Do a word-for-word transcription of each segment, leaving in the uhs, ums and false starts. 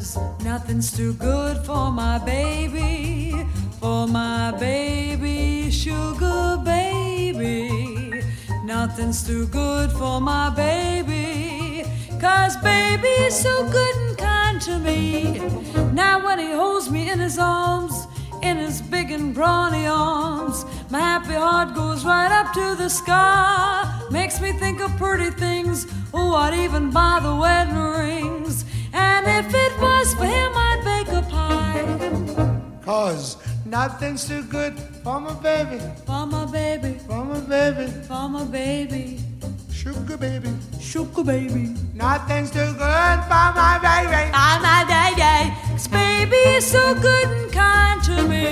'cause nothing's too good for my baby, for my baby, sugar baby. Nothing's too good for my baby, 'cause baby is so good and kind to me. Now when he holds me in his arms, in his big and brawny arms, my happy heart goes right up to the sky. Makes me think of pretty things, oh, I'd even buy the wedding rings. And if it was for him, I'd bake a pie. 'Cause nothing's too good for my baby, for my baby, for my baby, for my baby, sugar baby, sugar baby. Nothing's too good for my baby, for my baby, 'cause baby is so good and kind to me.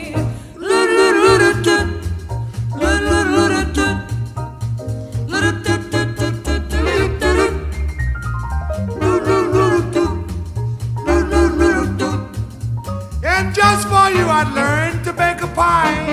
And just for you I'd learn to bake a pie.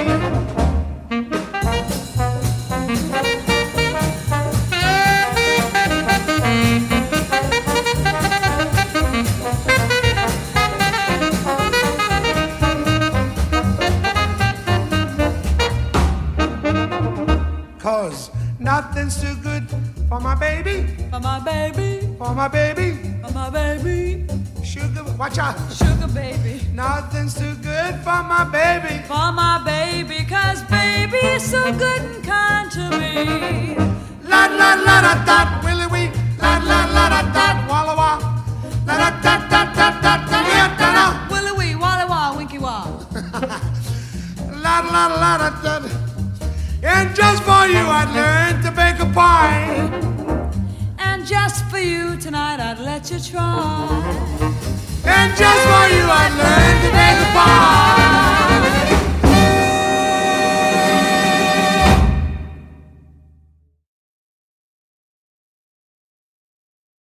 Cause nothing's too good for my baby, for my baby, for my baby, for my baby, sugar, watch out, sugar baby. Nothing's too good for my baby, for my baby, 'cause baby is so good and kind to me. La la la da da, willy wee, la la la da da, walla wah, la da da da da da da da da, willy wee, walla wah, winky wah. La la la da da. And just for you I'd learn to bake a pie. And just for you tonight I'd let you try. And just for you I'd learn to bake a pie.